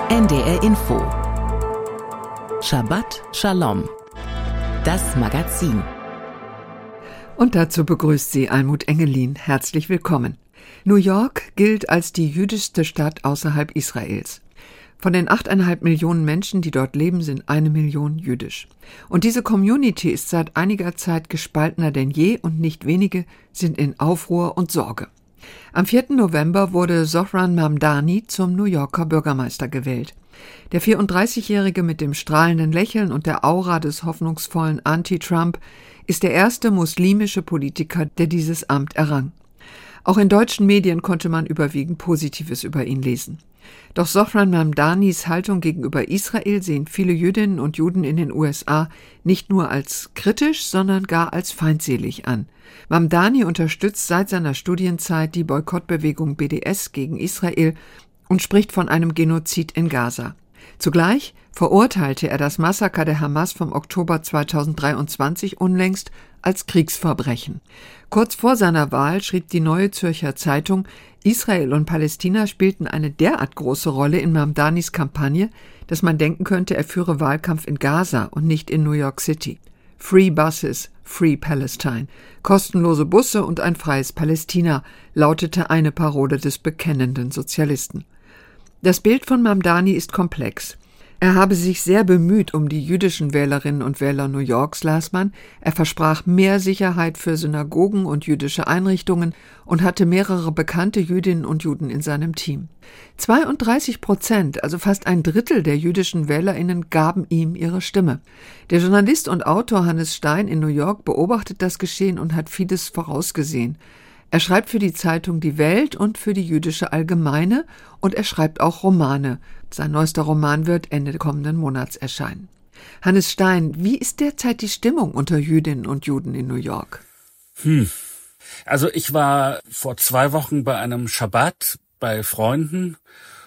NDR Info. Shabbat Shalom. Das Magazin. Und dazu begrüßt sie Almut Engelin. Herzlich willkommen. New York gilt als die jüdischste Stadt außerhalb Israels. Von den 8,5 Millionen Menschen, die dort leben, sind 1 Million jüdisch. Und diese Community ist seit einiger Zeit gespaltener denn je und nicht wenige sind in Aufruhr und Sorge. Am 4. November wurde Zohran Mamdani zum New Yorker Bürgermeister gewählt. Der 34-Jährige mit dem strahlenden Lächeln und der Aura des hoffnungsvollen Anti-Trump ist der erste muslimische Politiker, der dieses Amt errang. Auch in deutschen Medien konnte man überwiegend Positives über ihn lesen. Doch Zohran Mamdanis Haltung gegenüber Israel sehen viele Jüdinnen und Juden in den USA nicht nur als kritisch, sondern gar als feindselig an. Mamdani unterstützt seit seiner Studienzeit die Boykottbewegung BDS gegen Israel und spricht von einem Genozid in Gaza. Zugleich verurteilte er das Massaker der Hamas vom Oktober 2023 unlängst als Kriegsverbrechen. Kurz vor seiner Wahl schrieb die Neue Zürcher Zeitung, Israel und Palästina spielten eine derart große Rolle in Mamdanis Kampagne, dass man denken könnte, er führe Wahlkampf in Gaza und nicht in New York City. Free Buses, Free Palestine. Kostenlose Busse und ein freies Palästina, lautete eine Parole des bekennenden Sozialisten. Das Bild von Mamdani ist komplex. Er habe sich sehr bemüht um die jüdischen Wählerinnen und Wähler New Yorks, las man. Er versprach mehr Sicherheit für Synagogen und jüdische Einrichtungen und hatte mehrere bekannte Jüdinnen und Juden in seinem Team. 32%, also fast ein Drittel der jüdischen WählerInnen, gaben ihm ihre Stimme. Der Journalist und Autor Hannes Stein in New York beobachtet das Geschehen und hat vieles vorausgesehen. Er schreibt für die Zeitung Die Welt und für die Jüdische Allgemeine und er schreibt auch Romane. Sein neuester Roman wird Ende kommenden Monats erscheinen. Hannes Stein, wie ist derzeit die Stimmung unter Jüdinnen und Juden in New York? Also ich war vor 2 Wochen bei einem Schabbat bei Freunden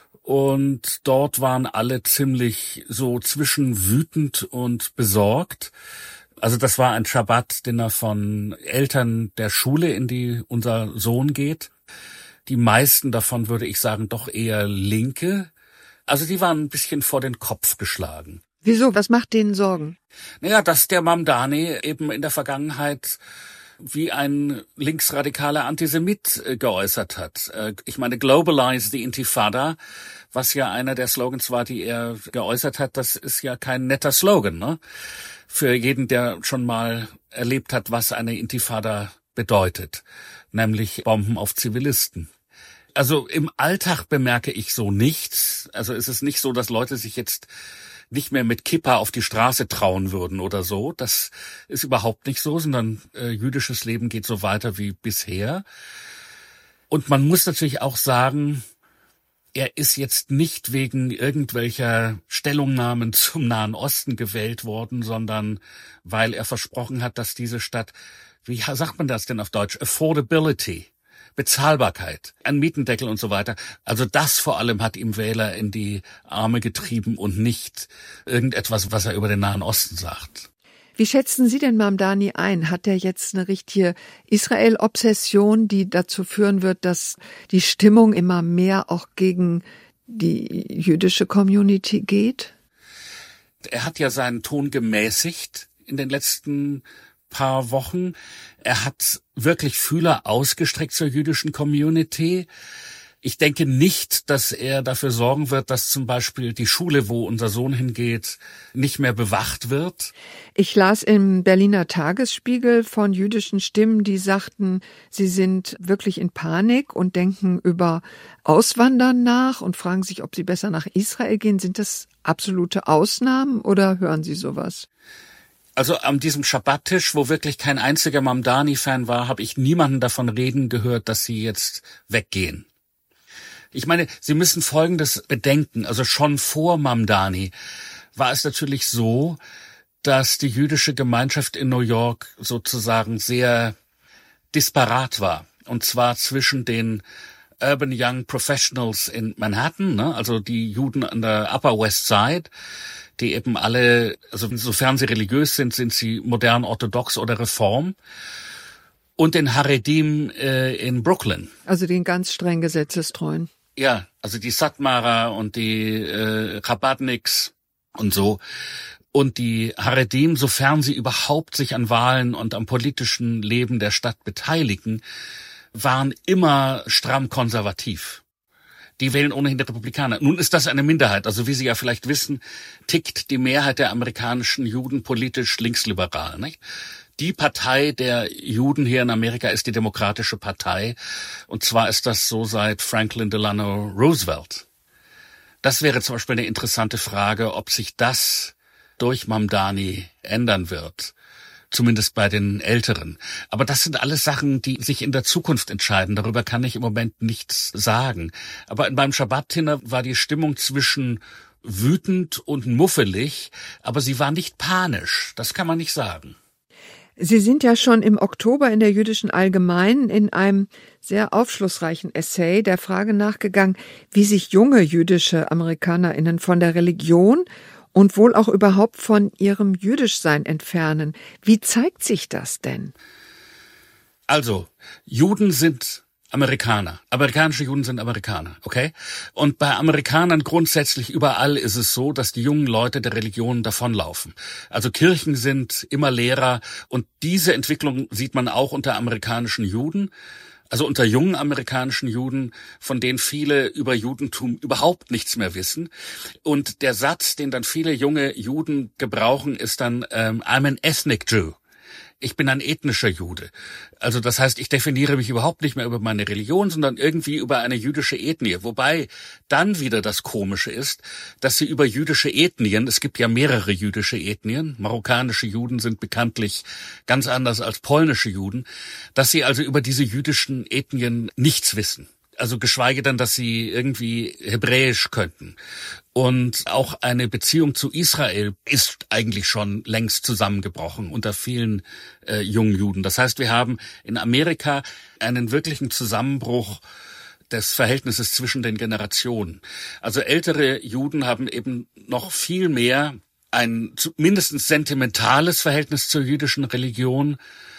und dort waren alle ziemlich so zwischen wütend und besorgt. Also das war ein Schabbat-Dinner von Eltern der Schule, in die unser Sohn geht. Die meisten davon, würde ich sagen, doch eher Linke. Also die waren ein bisschen vor den Kopf geschlagen. Wieso? Was macht denen Sorgen? Naja, dass der Mamdani eben in der Vergangenheit wie ein linksradikaler Antisemit geäußert hat. Ich meine, globalize the Intifada, was ja einer der Slogans war, die er geäußert hat, das ist ja kein netter Slogan, ne? Für jeden, der schon mal erlebt hat, was eine Intifada bedeutet, nämlich Bomben auf Zivilisten. Also im Alltag bemerke ich so nichts. Also es ist nicht so, dass Leute sich jetzt nicht mehr mit Kippa auf die Straße trauen würden oder so. Das ist überhaupt nicht so, sondern jüdisches Leben geht so weiter wie bisher. Und man muss natürlich auch sagen, er ist jetzt nicht wegen irgendwelcher Stellungnahmen zum Nahen Osten gewählt worden, sondern weil er versprochen hat, dass diese Stadt, wie sagt man das denn auf Deutsch, Affordability, Bezahlbarkeit, ein Mietendeckel und so weiter. Also das vor allem hat ihm Wähler in die Arme getrieben und nicht irgendetwas, was er über den Nahen Osten sagt. Wie schätzen Sie denn Mamdani ein? Hat er jetzt eine richtige Israel-Obsession, die dazu führen wird, dass die Stimmung immer mehr auch gegen die jüdische Community geht? Er hat ja seinen Ton gemäßigt in den letzten paar Wochen. Er hat wirklich Fühler ausgestreckt zur jüdischen Community. Ich denke nicht, dass er dafür sorgen wird, dass zum Beispiel die Schule, wo unser Sohn hingeht, nicht mehr bewacht wird. Ich las im Berliner Tagesspiegel von jüdischen Stimmen, die sagten, sie sind wirklich in Panik und denken über Auswandern nach und fragen sich, ob sie besser nach Israel gehen. Sind das absolute Ausnahmen oder hören Sie sowas? Also an diesem Schabbattisch, wo wirklich kein einziger Mamdani-Fan war, habe ich niemanden davon reden gehört, dass sie jetzt weggehen. Ich meine, Sie müssen Folgendes bedenken. Also schon vor Mamdani war es natürlich so, dass die jüdische Gemeinschaft in New York sozusagen sehr disparat war. Und zwar zwischen den Urban Young Professionals in Manhattan, ne, also die Juden an der Upper West Side, die eben alle, also insofern sie religiös sind, sind sie modern orthodox oder Reform. Und den Haredim in Brooklyn. Also den ganz streng gesetzestreuen. Ja, also die Satmarer und die Chabadniks und so. Und die Haredim, sofern sie überhaupt sich an Wahlen und am politischen Leben der Stadt beteiligen, waren immer stramm konservativ. Die wählen ohnehin die Republikaner. Nun ist das eine Minderheit. Also wie Sie ja vielleicht wissen, tickt die Mehrheit der amerikanischen Juden politisch linksliberal, nicht? Die Partei der Juden hier in Amerika ist die Demokratische Partei. Und zwar ist das so seit Franklin Delano Roosevelt. Das wäre zum Beispiel eine interessante Frage, ob sich das durch Mamdani ändern wird. Zumindest bei den Älteren. Aber das sind alles Sachen, die sich in der Zukunft entscheiden. Darüber kann ich im Moment nichts sagen. Aber beim Shabbat-Dinner war die Stimmung zwischen wütend und muffelig, aber sie war nicht panisch. Das kann man nicht sagen. Sie sind ja schon im Oktober in der Jüdischen Allgemeinen in einem sehr aufschlussreichen Essay der Frage nachgegangen, wie sich junge jüdische AmerikanerInnen von der Religion und wohl auch überhaupt von ihrem Jüdischsein entfernen. Wie zeigt sich das denn? Also, Juden sind Amerikaner. Amerikanische Juden sind Amerikaner, okay? Und bei Amerikanern grundsätzlich überall ist es so, dass die jungen Leute der Religion davonlaufen. Also Kirchen sind immer leerer und diese Entwicklung sieht man auch unter amerikanischen Juden. Also unter jungen amerikanischen Juden, von denen viele über Judentum überhaupt nichts mehr wissen. Und der Satz, den dann viele junge Juden gebrauchen, ist dann I'm an ethnic Jew. Ich bin ein ethnischer Jude. Also das heißt, ich definiere mich überhaupt nicht mehr über meine Religion, sondern irgendwie über eine jüdische Ethnie. Wobei dann wieder das Komische ist, dass sie über jüdische Ethnien, es gibt ja mehrere jüdische Ethnien, marokkanische Juden sind bekanntlich ganz anders als polnische Juden, dass sie also über diese jüdischen Ethnien nichts wissen. Also geschweige denn, dass sie irgendwie Hebräisch könnten. Und auch eine Beziehung zu Israel ist eigentlich schon längst zusammengebrochen unter vielen jungen Juden. Das heißt, wir haben in Amerika einen wirklichen Zusammenbruch des Verhältnisses zwischen den Generationen. Also ältere Juden haben eben noch viel mehr ein mindestens sentimentales Verhältnis zur jüdischen Religion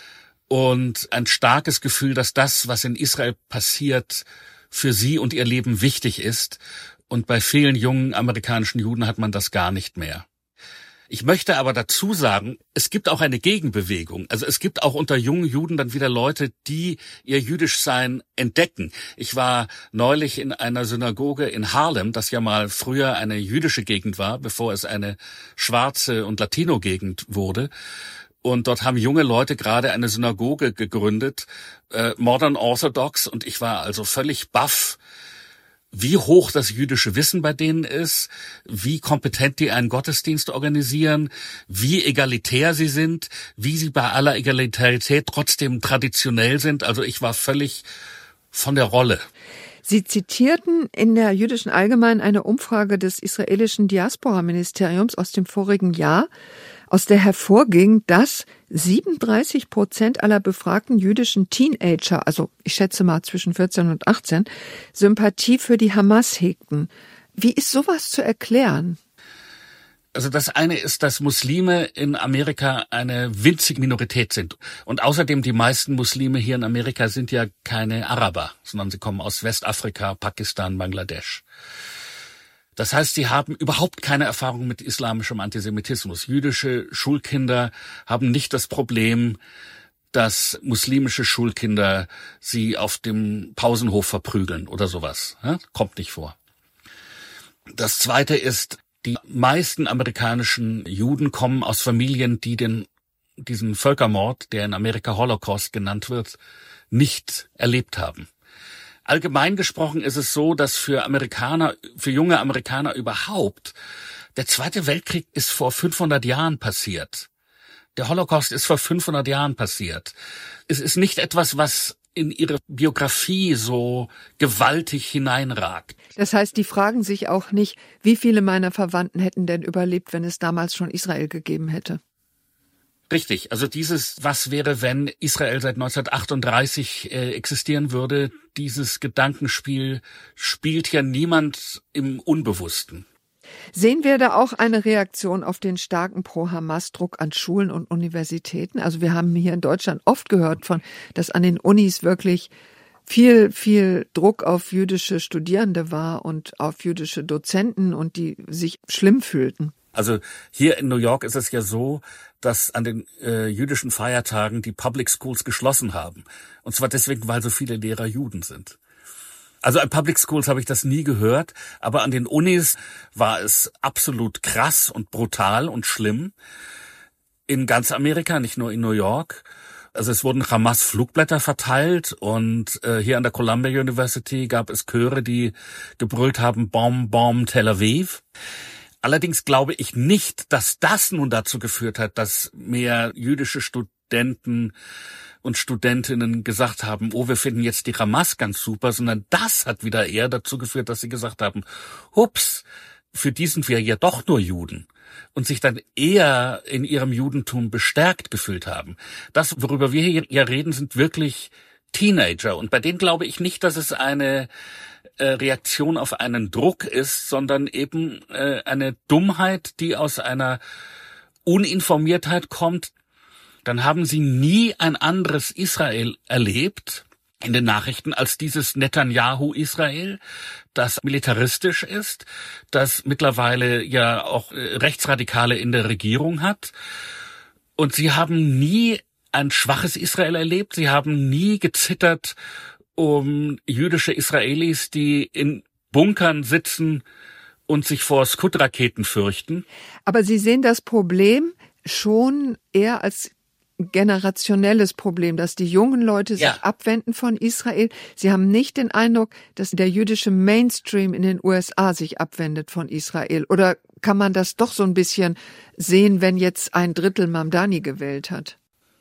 und ein starkes Gefühl, dass das, was in Israel passiert, für sie und ihr Leben wichtig ist. Und bei vielen jungen amerikanischen Juden hat man das gar nicht mehr. Ich möchte aber dazu sagen, es gibt auch eine Gegenbewegung. Also es gibt auch unter jungen Juden dann wieder Leute, die ihr Jüdischsein entdecken. Ich war neulich in einer Synagoge in Harlem, das ja mal früher eine jüdische Gegend war, bevor es eine schwarze und Latino-Gegend wurde. Und dort haben junge Leute gerade eine Synagoge gegründet, Modern Orthodox. Und ich war also völlig baff, wie hoch das jüdische Wissen bei denen ist, wie kompetent die einen Gottesdienst organisieren, wie egalitär sie sind, wie sie bei aller Egalität trotzdem traditionell sind. Also ich war völlig von der Rolle. Sie zitierten in der Jüdischen Allgemeinen eine Umfrage des israelischen Diaspora-Ministeriums aus dem vorigen Jahr, aus der hervorging, dass 37% aller befragten jüdischen Teenager, also ich schätze mal zwischen 14 und 18, Sympathie für die Hamas hegten. Wie ist sowas zu erklären? Also das eine ist, dass Muslime in Amerika eine winzige Minorität sind. Und außerdem die meisten Muslime hier in Amerika sind ja keine Araber, sondern sie kommen aus Westafrika, Pakistan, Bangladesch. Das heißt, sie haben überhaupt keine Erfahrung mit islamischem Antisemitismus. Jüdische Schulkinder haben nicht das Problem, dass muslimische Schulkinder sie auf dem Pausenhof verprügeln oder sowas. Ja? Kommt nicht vor. Das Zweite ist, die meisten amerikanischen Juden kommen aus Familien, die diesen Völkermord, der in Amerika Holocaust genannt wird, nicht erlebt haben. Allgemein gesprochen ist es so, dass für junge Amerikaner überhaupt, der Zweite Weltkrieg ist vor 500 Jahren passiert. Der Holocaust ist vor 500 Jahren passiert. Es ist nicht etwas, was in ihre Biografie so gewaltig hineinragt. Das heißt, die fragen sich auch nicht, wie viele meiner Verwandten hätten denn überlebt, wenn es damals schon Israel gegeben hätte? Richtig, also dieses was wäre, wenn Israel seit 1938 existieren würde, dieses Gedankenspiel spielt ja niemand im Unbewussten. Sehen wir da auch eine Reaktion auf den starken Pro-Hamas-Druck an Schulen und Universitäten? Also wir haben hier in Deutschland oft gehört dass an den Unis wirklich viel Druck auf jüdische Studierende war und auf jüdische Dozenten und die sich schlimm fühlten. Also hier in New York ist es ja so, dass an den jüdischen Feiertagen die Public Schools geschlossen haben. Und zwar deswegen, weil so viele Lehrer Juden sind. Also an Public Schools habe ich das nie gehört, aber an den Unis war es absolut krass und brutal und schlimm. In ganz Amerika, nicht nur in New York. Also es wurden Hamas-Flugblätter verteilt und hier an der Columbia University gab es Chöre, die gebrüllt haben, Bomb, Bomb, Tel Aviv. Allerdings glaube ich nicht, dass das nun dazu geführt hat, dass mehr jüdische Studenten und Studentinnen gesagt haben, oh, wir finden jetzt die Hamas ganz super, sondern das hat wieder eher dazu geführt, dass sie gesagt haben, hups, für die sind wir ja doch nur Juden. Und sich dann eher in ihrem Judentum bestärkt gefühlt haben. Das, worüber wir hier ja reden, sind wirklich Teenager. Und bei denen glaube ich nicht, dass es eine Reaktion auf einen Druck ist, sondern eben eine Dummheit, die aus einer Uninformiertheit kommt. Dann haben sie nie ein anderes Israel erlebt in den Nachrichten als dieses Netanyahu-Israel, das militaristisch ist, das mittlerweile ja auch Rechtsradikale in der Regierung hat. Und sie haben nie ein schwaches Israel erlebt. Sie haben nie gezittert um jüdische Israelis, die in Bunkern sitzen und sich vor Scud-Raketen fürchten. Aber Sie sehen das Problem schon eher als generationelles Problem, dass die jungen Leute sich abwenden von Israel. Sie haben nicht den Eindruck, dass der jüdische Mainstream in den USA sich abwendet von Israel. Oder kann man das doch so ein bisschen sehen, wenn jetzt 1/3 Mamdani gewählt hat?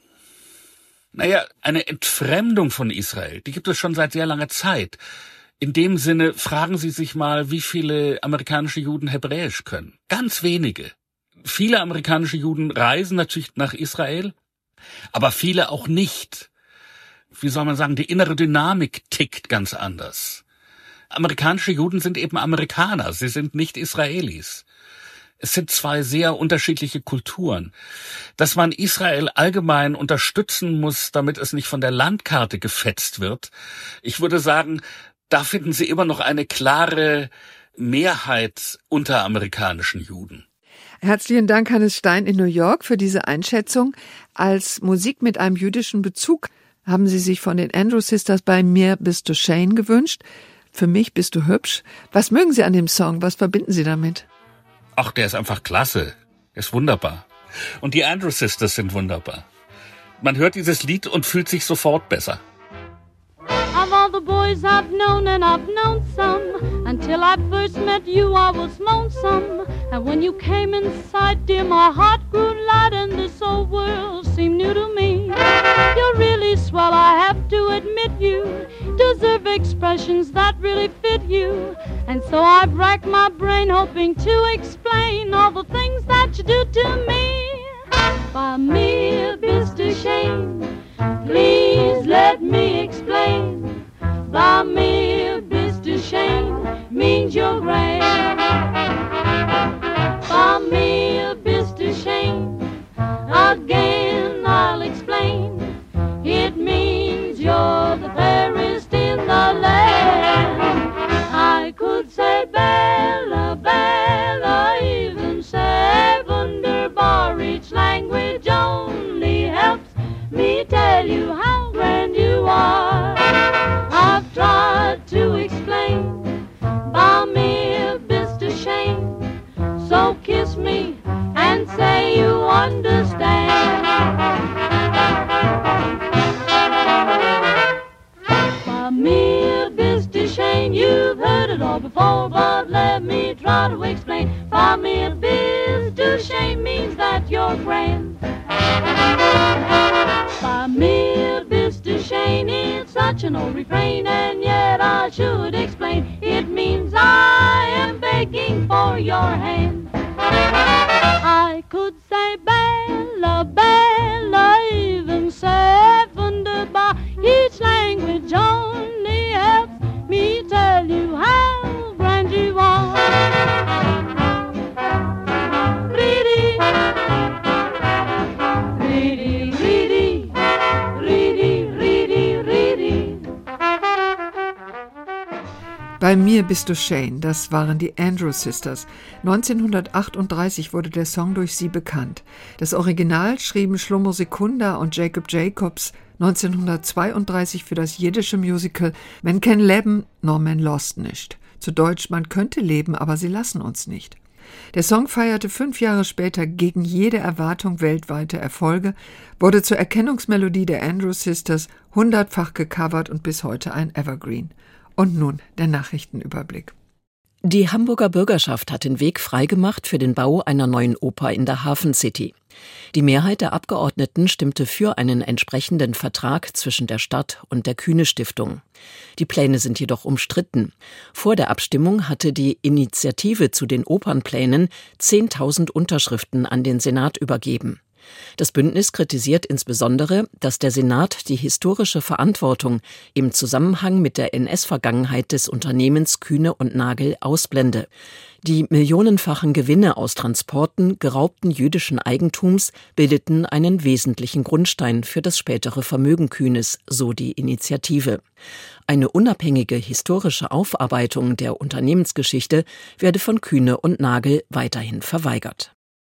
Naja, eine Entfremdung von Israel, die gibt es schon seit sehr langer Zeit. In dem Sinne, fragen Sie sich mal, wie viele amerikanische Juden Hebräisch können. Ganz wenige. Viele amerikanische Juden reisen natürlich nach Israel, aber viele auch nicht. Wie soll man sagen, die innere Dynamik tickt ganz anders. Amerikanische Juden sind eben Amerikaner, sie sind nicht Israelis. Es sind zwei sehr unterschiedliche Kulturen. Dass man Israel allgemein unterstützen muss, damit es nicht von der Landkarte gefetzt wird. Ich würde sagen, da finden Sie immer noch eine klare Mehrheit unter amerikanischen Juden. Herzlichen Dank, Hannes Stein in New York, für diese Einschätzung. Als Musik mit einem jüdischen Bezug haben Sie sich von den Andrews Sisters Bei mir bist du Shane gewünscht. Für mich bist du hübsch. Was mögen Sie an dem Song? Was verbinden Sie damit? Ach, der ist einfach klasse. Der ist wunderbar. Und die Andrews Sisters sind wunderbar. Man hört dieses Lied und fühlt sich sofort besser. Of all the boys I've known, and I've known some, until I first met you I was lonesome. And when you came in sight, dear, my heart grew light, and this whole world seemed new to me. You're really swell, I have to admit you deserve expressions that really fit you. And so I've racked my brain hoping to explain all the things that you do to me. Bei mir bist du Shane, please let me explain. Bei mir bist du Shane, means you're great. Bei mir bist du Shane, again I'll explain. It means you're the fairest in the land. I could say Bella, Bella, even say wunderbar. Each language only helps me tell you how grand you are. I've tried to explain, bei mir bist du Shane. So kiss me and say you understand. Bei mir bist du Shane, you've heard it all before, but let me try to explain. Bei mir bist du Shane means that you're grand. Bei mir bist du Shane, it's such an old refrain, and yet I should explain. It means I am begging for your hand. I could say Bella, Bella, even say wunderbar. Each language only helps me tell you how grand you are. Reedy, reedy, reedy, reedy, reedy, reedy. Mir bist du Shane, das waren die Andrews Sisters. 1938 wurde der Song durch sie bekannt. Das Original schrieben Shlomo Sekunda und Jacob Jacobs 1932 für das jiddische Musical Men ken leben, nor men lost nicht. Zu Deutsch, man könnte leben, aber sie lassen uns nicht. Der Song feierte 5 Jahre später gegen jede Erwartung weltweite Erfolge, wurde zur Erkennungsmelodie der Andrews Sisters 100-fach gecovert und bis heute ein Evergreen. Und nun der Nachrichtenüberblick. Die Hamburger Bürgerschaft hat den Weg freigemacht für den Bau einer neuen Oper in der Hafen City. Die Mehrheit der Abgeordneten stimmte für einen entsprechenden Vertrag zwischen der Stadt und der Kühne-Stiftung. Die Pläne sind jedoch umstritten. Vor der Abstimmung hatte die Initiative zu den Opernplänen 10.000 Unterschriften an den Senat übergeben. Das Bündnis kritisiert insbesondere, dass der Senat die historische Verantwortung im Zusammenhang mit der NS-Vergangenheit des Unternehmens Kühne und Nagel ausblende. Die millionenfachen Gewinne aus Transporten geraubten jüdischen Eigentums bildeten einen wesentlichen Grundstein für das spätere Vermögen Kühnes, so die Initiative. Eine unabhängige historische Aufarbeitung der Unternehmensgeschichte werde von Kühne und Nagel weiterhin verweigert.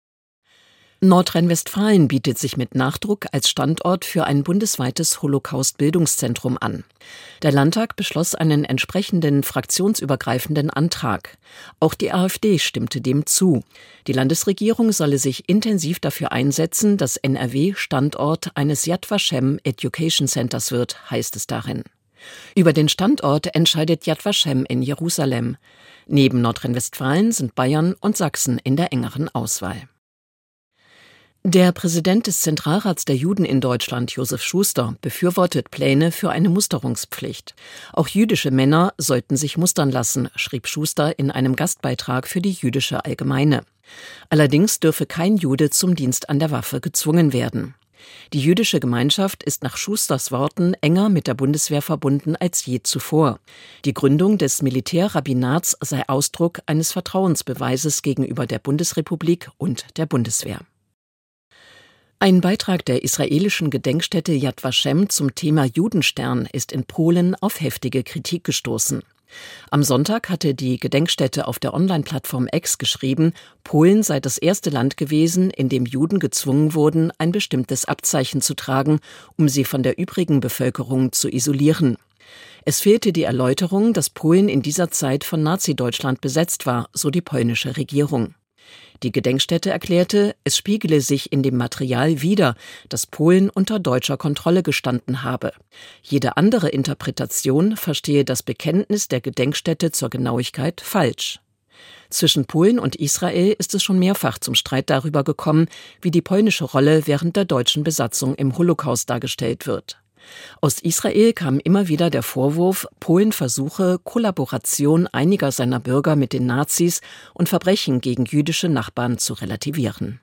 Nordrhein-Westfalen bietet sich mit Nachdruck als Standort für ein bundesweites Holocaust-Bildungszentrum an. Der Landtag beschloss einen entsprechenden fraktionsübergreifenden Antrag. Auch die AfD stimmte dem zu. Die Landesregierung solle sich intensiv dafür einsetzen, dass NRW Standort eines Yad Vashem Education Centers wird, heißt es darin. Über den Standort entscheidet Yad Vashem in Jerusalem. Neben Nordrhein-Westfalen sind Bayern und Sachsen in der engeren Auswahl. Der Präsident des Zentralrats der Juden in Deutschland, Josef Schuster, befürwortet Pläne für eine Musterungspflicht. Auch jüdische Männer sollten sich mustern lassen, schrieb Schuster in einem Gastbeitrag für die Jüdische Allgemeine. Allerdings dürfe kein Jude zum Dienst an der Waffe gezwungen werden. Die jüdische Gemeinschaft ist nach Schusters Worten enger mit der Bundeswehr verbunden als je zuvor. Die Gründung des Militärrabbinats sei Ausdruck eines Vertrauensbeweises gegenüber der Bundesrepublik und der Bundeswehr. Ein Beitrag der israelischen Gedenkstätte Yad Vashem zum Thema Judenstern ist in Polen auf heftige Kritik gestoßen. Am Sonntag hatte die Gedenkstätte auf der Online-Plattform X geschrieben, Polen sei das erste Land gewesen, in dem Juden gezwungen wurden, ein bestimmtes Abzeichen zu tragen, um sie von der übrigen Bevölkerung zu isolieren. Es fehlte die Erläuterung, dass Polen in dieser Zeit von Nazi-Deutschland besetzt war, so die polnische Regierung. Die Gedenkstätte erklärte, es spiegele sich in dem Material wider, dass Polen unter deutscher Kontrolle gestanden habe. Jede andere Interpretation verstehe das Bekenntnis der Gedenkstätte zur Genauigkeit falsch. Zwischen Polen und Israel ist es schon mehrfach zum Streit darüber gekommen, wie die polnische Rolle während der deutschen Besatzung im Holocaust dargestellt wird. Aus Israel kam immer wieder der Vorwurf, Polen versuche, Kollaboration einiger seiner Bürger mit den Nazis und Verbrechen gegen jüdische Nachbarn zu relativieren.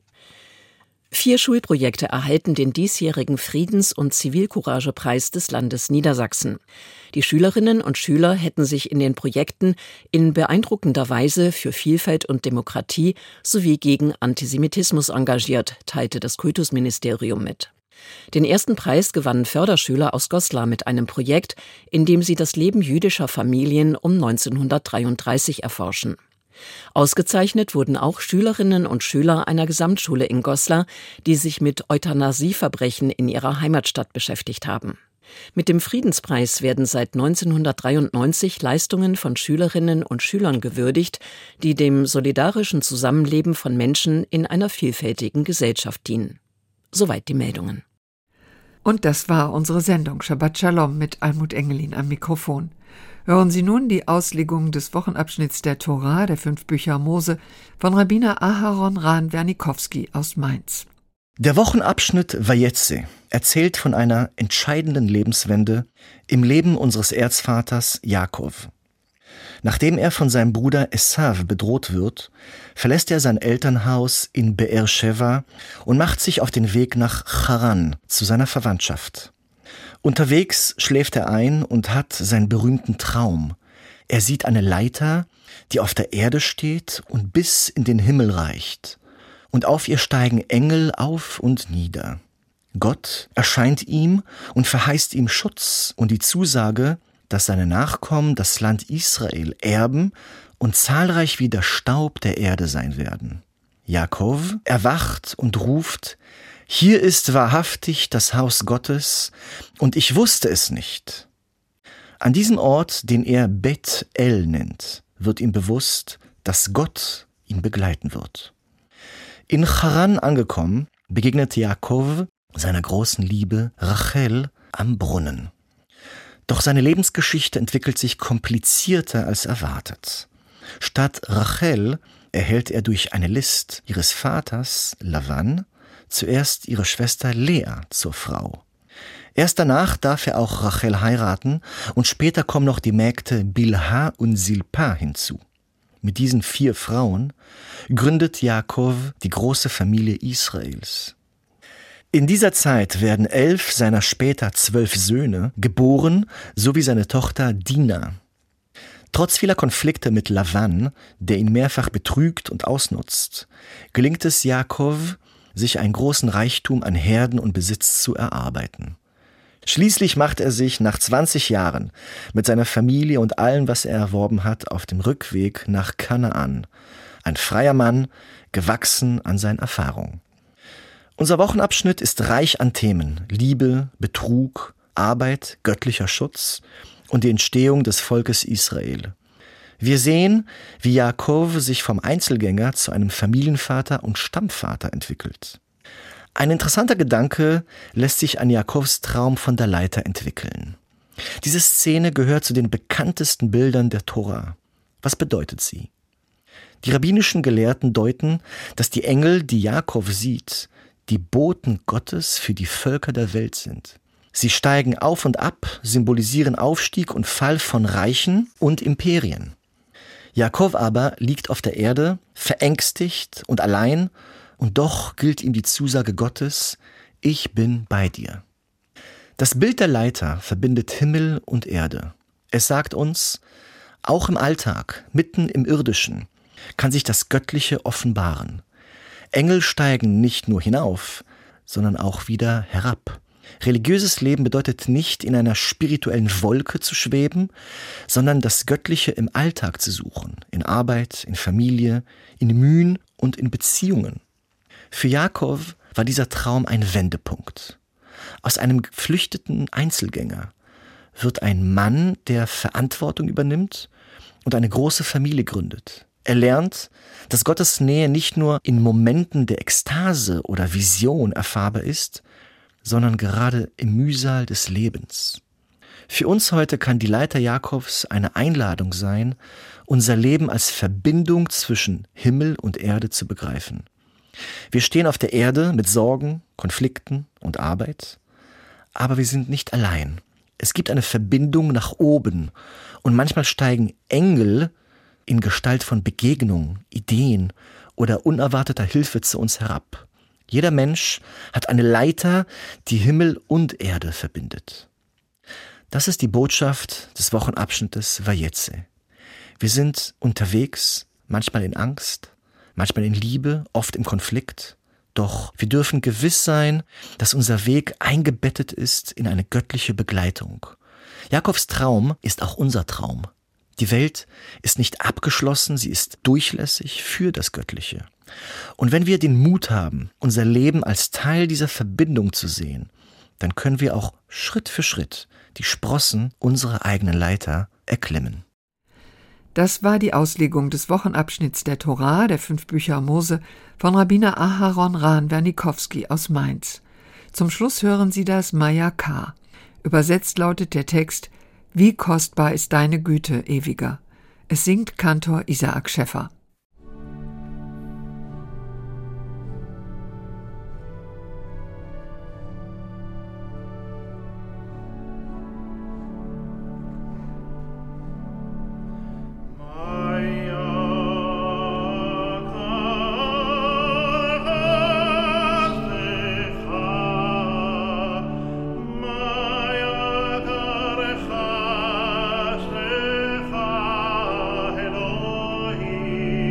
4 Schulprojekte erhalten den diesjährigen Friedens- und Zivilcourage-Preis des Landes Niedersachsen. Die Schülerinnen und Schüler hätten sich in den Projekten in beeindruckender Weise für Vielfalt und Demokratie sowie gegen Antisemitismus engagiert, teilte das Kultusministerium mit. Den ersten Preis gewannen Förderschüler aus Goslar mit einem Projekt, in dem sie das Leben jüdischer Familien um 1933 erforschen. Ausgezeichnet wurden auch Schülerinnen und Schüler einer Gesamtschule in Goslar, die sich mit Euthanasieverbrechen in ihrer Heimatstadt beschäftigt haben. Mit dem Friedenspreis werden seit 1993 Leistungen von Schülerinnen und Schülern gewürdigt, die dem solidarischen Zusammenleben von Menschen in einer vielfältigen Gesellschaft dienen. Soweit die Meldungen. Und das war unsere Sendung Shabbat Shalom mit Almut Engelin am Mikrofon. Hören Sie nun die Auslegung des Wochenabschnitts der Tora, der 5 Bücher Mose, von Rabbiner Aharon Ran Wernikowski aus Mainz. Der Wochenabschnitt Vayetze erzählt von einer entscheidenden Lebenswende im Leben unseres Erzvaters Jakob. Nachdem er von seinem Bruder Esav bedroht wird, verlässt er sein Elternhaus in Be'er Sheva und macht sich auf den Weg nach Charan zu seiner Verwandtschaft. Unterwegs schläft er ein und hat seinen berühmten Traum. Er sieht eine Leiter, die auf der Erde steht und bis in den Himmel reicht. Und auf ihr steigen Engel auf und nieder. Gott erscheint ihm und verheißt ihm Schutz und die Zusage, dass seine Nachkommen das Land Israel erben und zahlreich wie der Staub der Erde sein werden. Jakob erwacht und ruft: Hier ist wahrhaftig das Haus Gottes, und ich wusste es nicht. An diesem Ort, den er Bet-El nennt, wird ihm bewusst, dass Gott ihn begleiten wird. In Charan angekommen, begegnet Jakob seiner großen Liebe Rachel am Brunnen. Doch seine Lebensgeschichte entwickelt sich komplizierter als erwartet. Statt Rachel erhält er durch eine List ihres Vaters, Lavan, zuerst ihre Schwester Lea zur Frau. Erst danach darf er auch Rachel heiraten und später kommen noch die Mägde Bilha und Silpa hinzu. Mit diesen 4 Frauen gründet Jakob die große Familie Israels. In dieser Zeit werden 11 seiner später 12 Söhne geboren, sowie seine Tochter Dina. Trotz vieler Konflikte mit Lavan, der ihn mehrfach betrügt und ausnutzt, gelingt es Jakob, sich einen großen Reichtum an Herden und Besitz zu erarbeiten. Schließlich macht er sich nach 20 Jahren mit seiner Familie und allem, was er erworben hat, auf dem Rückweg nach Kanaan. Ein freier Mann, gewachsen an seinen Erfahrungen. Unser Wochenabschnitt ist reich an Themen: Liebe, Betrug, Arbeit, göttlicher Schutz und die Entstehung des Volkes Israel. Wir sehen, wie Jakob sich vom Einzelgänger zu einem Familienvater und Stammvater entwickelt. Ein interessanter Gedanke lässt sich an Jakobs Traum von der Leiter entwickeln. Diese Szene gehört zu den bekanntesten Bildern der Tora. Was bedeutet sie? Die rabbinischen Gelehrten deuten, dass die Engel, die Jakob sieht, die Boten Gottes für die Völker der Welt sind. Sie steigen auf und ab, symbolisieren Aufstieg und Fall von Reichen und Imperien. Jakob aber liegt auf der Erde, verängstigt und allein, und doch gilt ihm die Zusage Gottes: Ich bin bei dir. Das Bild der Leiter verbindet Himmel und Erde. Es sagt uns, auch im Alltag, mitten im Irdischen, kann sich das Göttliche offenbaren. Engel steigen nicht nur hinauf, sondern auch wieder herab. Religiöses Leben bedeutet nicht, in einer spirituellen Wolke zu schweben, sondern das Göttliche im Alltag zu suchen, in Arbeit, in Familie, in Mühen und in Beziehungen. Für Jakob war dieser Traum ein Wendepunkt. Aus einem geflüchteten Einzelgänger wird ein Mann, der Verantwortung übernimmt und eine große Familie gründet. Er lernt, dass Gottes Nähe nicht nur in Momenten der Ekstase oder Vision erfahrbar ist, sondern gerade im Mühsal des Lebens. Für uns heute kann die Leiter Jakobs eine Einladung sein, unser Leben als Verbindung zwischen Himmel und Erde zu begreifen. Wir stehen auf der Erde mit Sorgen, Konflikten und Arbeit, aber wir sind nicht allein. Es gibt eine Verbindung nach oben und manchmal steigen Engel in Gestalt von Begegnungen, Ideen oder unerwarteter Hilfe zu uns herab. Jeder Mensch hat eine Leiter, die Himmel und Erde verbindet. Das ist die Botschaft des Wochenabschnittes Vayetze. Wir sind unterwegs, manchmal in Angst, manchmal in Liebe, oft im Konflikt. Doch wir dürfen gewiss sein, dass unser Weg eingebettet ist in eine göttliche Begleitung. Jakobs Traum ist auch unser Traum. Die Welt ist nicht abgeschlossen, sie ist durchlässig für das Göttliche. Und wenn wir den Mut haben, unser Leben als Teil dieser Verbindung zu sehen, dann können wir auch Schritt für Schritt die Sprossen unserer eigenen Leiter erklimmen. Das war die Auslegung des Wochenabschnitts der Tora, der 5 Bücher Mose, von Rabbiner Aharon Rahn-Wernikowski aus Mainz. Zum Schluss hören Sie das Maya K. Übersetzt lautet der Text: Wie kostbar ist deine Güte, Ewiger. Es singt Kantor Isaac Schäffer. Elohim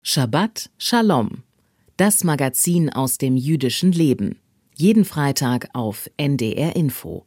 Shabbat Shalom, das Magazin aus dem jüdischen Leben. Jeden Freitag auf NDR Info.